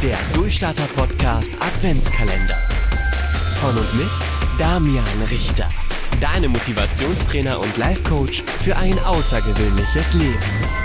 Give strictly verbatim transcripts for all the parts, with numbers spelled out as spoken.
Der Durchstarter-Podcast Adventskalender. Von und mit Damian Richter. Deine Motivationstrainer und Life-Coach für ein außergewöhnliches Leben.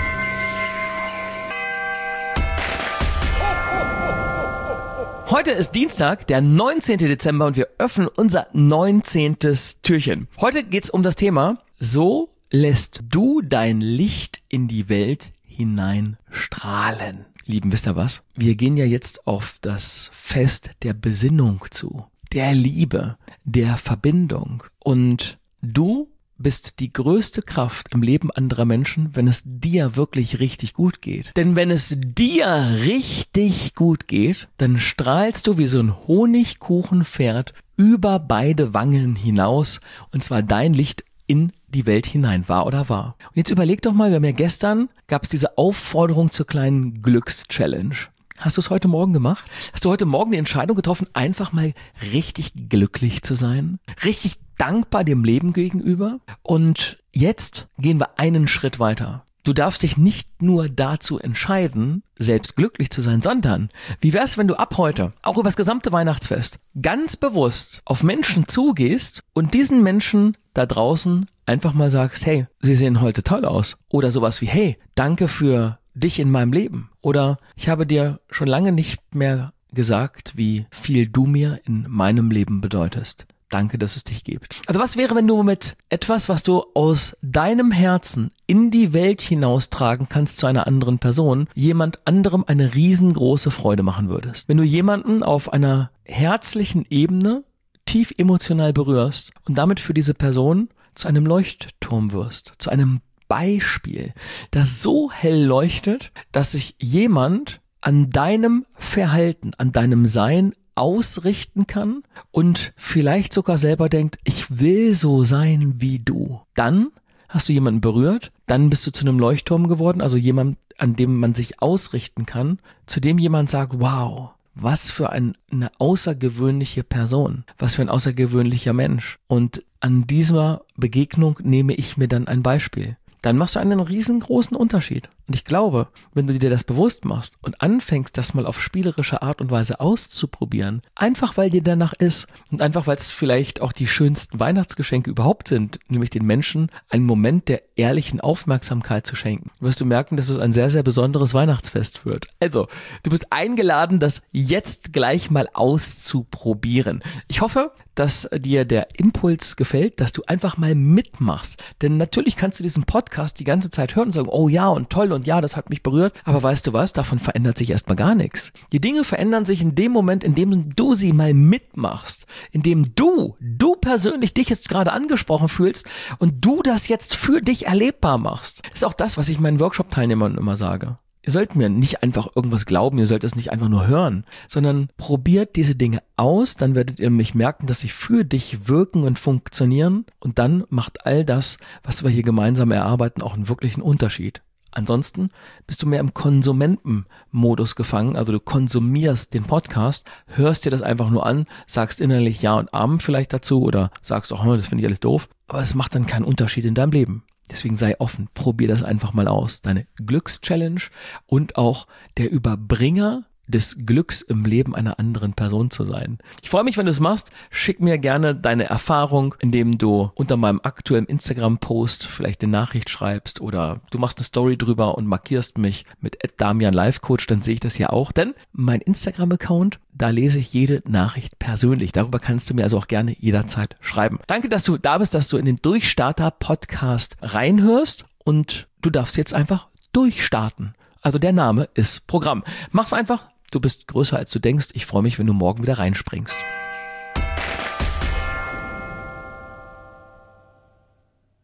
Heute ist Dienstag, der neunzehnten Dezember und wir öffnen unser neunzehntes Türchen. Heute geht's um das Thema: So lässt du dein Licht in die Welt hinein strahlen. Lieben, wisst ihr was? Wir gehen ja jetzt auf das Fest der Besinnung zu, der Liebe, der Verbindung. Und du bist die größte Kraft im Leben anderer Menschen, wenn es dir wirklich richtig gut geht. Denn wenn es dir richtig gut geht, dann strahlst du wie so ein Honigkuchenpferd über beide Wangen hinaus, und zwar dein Licht in die Welt hinein, wahr oder wahr. Und jetzt überleg doch mal, wir haben ja gestern, gab es diese Aufforderung zur kleinen Glückschallenge. Hast du es heute Morgen gemacht? Hast du heute Morgen die Entscheidung getroffen, einfach mal richtig glücklich zu sein? Richtig dankbar dem Leben gegenüber? Und jetzt gehen wir einen Schritt weiter. Du darfst dich nicht nur dazu entscheiden, selbst glücklich zu sein, sondern wie wär's, wenn du ab heute, auch über das gesamte Weihnachtsfest, ganz bewusst auf Menschen zugehst und diesen Menschen da draußen einfach mal sagst, hey, sie sehen heute toll aus. Oder sowas wie, hey, danke für dich in meinem Leben. Oder ich habe dir schon lange nicht mehr gesagt, wie viel du mir in meinem Leben bedeutest. Danke, dass es dich gibt. Also was wäre, wenn du mit etwas, was du aus deinem Herzen in die Welt hinaustragen kannst zu einer anderen Person, jemand anderem eine riesengroße Freude machen würdest? Wenn du jemanden auf einer herzlichen Ebene tief emotional berührst und damit für diese Person zu einem Leuchtturm wirst, zu einem Beispiel, das so hell leuchtet, dass sich jemand an deinem Verhalten, an deinem Sein ausrichten kann und vielleicht sogar selber denkt, ich will so sein wie du. Dann hast du jemanden berührt, dann bist du zu einem Leuchtturm geworden, also jemand, an dem man sich ausrichten kann, zu dem jemand sagt, wow, was für ein, eine außergewöhnliche Person, was für ein außergewöhnlicher Mensch. Und an dieser Begegnung nehme ich mir dann ein Beispiel. Dann machst du einen riesengroßen Unterschied. Und ich glaube, wenn du dir das bewusst machst und anfängst, das mal auf spielerische Art und Weise auszuprobieren, einfach weil dir danach ist und einfach weil es vielleicht auch die schönsten Weihnachtsgeschenke überhaupt sind, nämlich den Menschen einen Moment der ehrlichen Aufmerksamkeit zu schenken, wirst du merken, dass es ein sehr, sehr besonderes Weihnachtsfest wird. Also, du bist eingeladen, das jetzt gleich mal auszuprobieren. Ich hoffe, dass dir der Impuls gefällt, dass du einfach mal mitmachst. Denn natürlich kannst du diesen Podcast die ganze Zeit hören und sagen, oh ja und toll und ja, das hat mich berührt. Aber weißt du was, davon verändert sich erstmal gar nichts. Die Dinge verändern sich in dem Moment, in dem du sie mal mitmachst. In dem du, du persönlich dich jetzt gerade angesprochen fühlst und du das jetzt für dich erlebbar machst. Das ist auch das, was ich meinen Workshop-Teilnehmern immer sage. Ihr sollt mir nicht einfach irgendwas glauben, ihr sollt es nicht einfach nur hören, sondern probiert diese Dinge aus, dann werdet ihr nämlich merken, dass sie für dich wirken und funktionieren, und dann macht all das, was wir hier gemeinsam erarbeiten, auch einen wirklichen Unterschied. Ansonsten bist du mehr im Konsumentenmodus gefangen, also du konsumierst den Podcast, hörst dir das einfach nur an, sagst innerlich Ja und Amen vielleicht dazu oder sagst auch, das finde ich alles doof, aber es macht dann keinen Unterschied in deinem Leben. Deswegen sei offen, probier das einfach mal aus. Deine Glückschallenge und auch der Überbringer des Glücks im Leben einer anderen Person zu sein. Ich freue mich, wenn du es machst. Schick mir gerne deine Erfahrung, indem du unter meinem aktuellen Instagram-Post vielleicht eine Nachricht schreibst oder du machst eine Story drüber und markierst mich mit Damian Life Coach, dann sehe ich das ja auch. Denn mein Instagram-Account, da lese ich jede Nachricht persönlich. Darüber kannst du mir also auch gerne jederzeit schreiben. Danke, dass du da bist, dass du in den Durchstarter-Podcast reinhörst, und du darfst jetzt einfach durchstarten. Also der Name ist Programm. Mach's einfach. Du bist größer als du denkst. Ich freue mich, wenn du morgen wieder reinspringst.